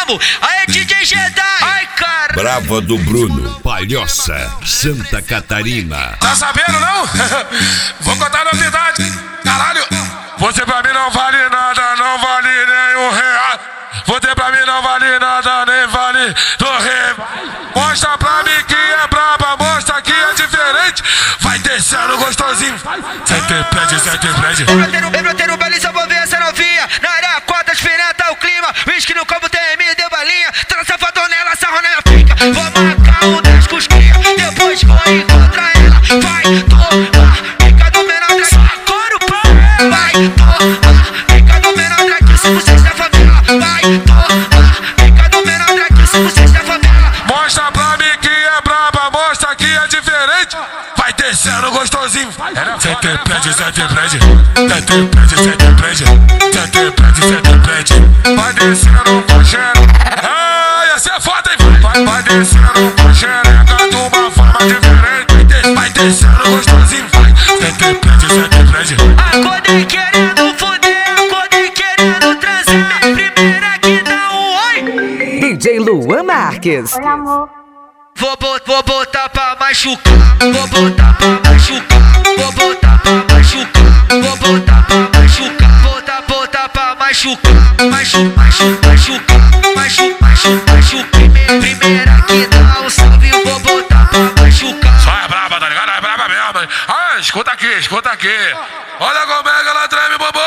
mesmo. Aí DJ Jedi. Ai, cara. Brava do Bruno, Palhoça, Santa Catarina. Tá sabendo não? Vou contar novidade, caralho. Você pra mim não vale nada, não vale nem R$1. Você pra mim não vale nada, nem vale R$2. Mostra pra mim que é braba, mostra que é diferente. Vai descendo gostosinho. Sente prédio. Eu brotei no baile, só vou ver essa novinha. Na área 4, experimentar o clima. Whisky no copo, TM, deu balinha. Transafador nela, sarro na minha pica. Vou marcar um 10 cusquinha. Depois vou encontrar ela. Vai tomar, pica do menor drag. Coro pra ela. Vai tomar, pica do menor drag. Se vocês da favela. Vai tomar, pica do menor drag. Se vocês da favela. Mostra pra mim que é braba, mostra que é diferente. Vai descendo gostosinho. Sente prédio. Vai descendo com xereca. Ai, essa é foda, hein? Vai descendo com xereca de uma forma diferente. Vai descendo gostosinho. Sente prédio. Acordei querendo foder, acordei querendo transar. Primeira que dá um oi. DJ Luan Marques. Oi, amor. Vou botar pra machucar. Vou botar pra machucar. Vou botar pra machucar. Vou botar pra machucar. Botar pra machucar. Machucar. Primeira que dá um salve. Vou botar pra machucar. Só é braba, tá ligado? É braba mesmo, hein? Ah, escuta aqui. Olha como é que ela treme, bobo.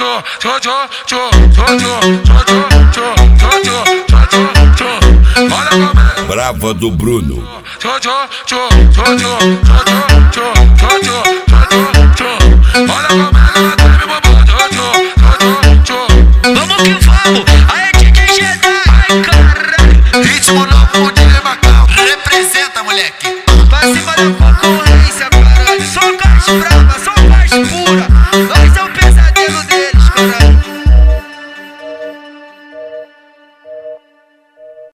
Olha como é. Brava do Bruno. Olha como é.